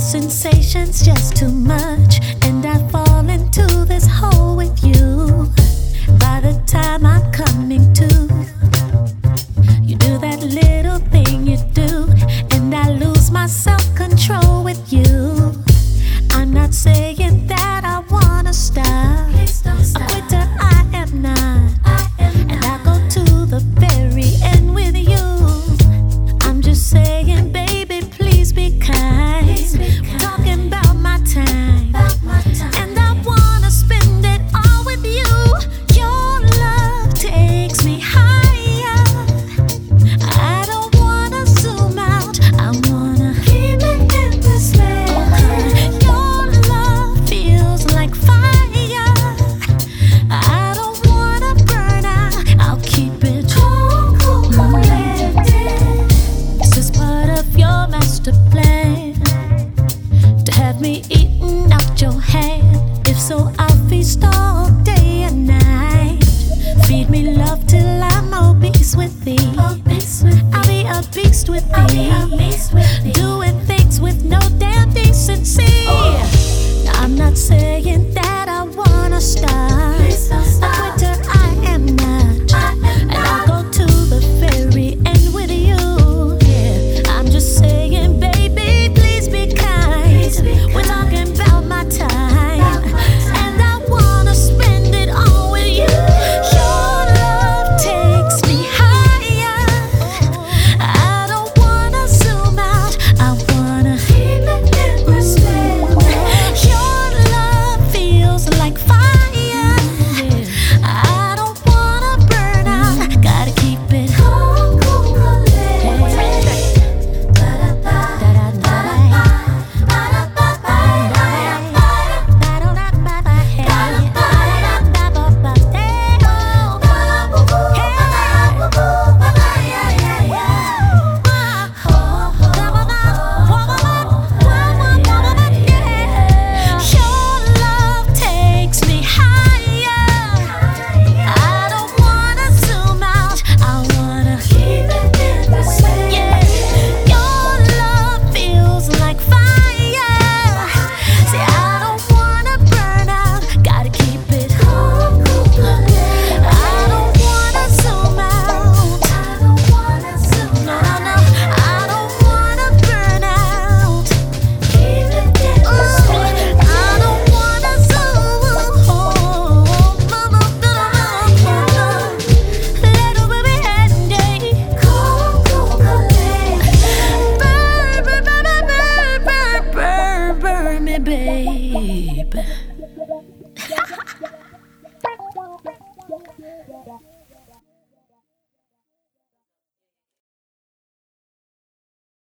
sensation's just too much, and I fall into this hole with you. By the time I'm coming to, you do that little thing you do, and I lose my self-control with you. I'm not saying that I wanna stop. A quitter I am not, and I go to the very end with you. I'm just saying, baby, please be kind. We're talking about my time, and I wanna spend it all with you. Your love takes me higher. I don't wanna zoom out, I wanna keep it in this way. Your love feels like fire. I don't wanna burn out, I'll keep it cool, cool, cool. Is this part of your master plan? To have me eating out your hand? If so, I'll feast all day and night. Feed me love till I'm obese with thee. I'll be a beast with thee. Doing things with no damn decency. Now, I'm not saying that I wanna stop.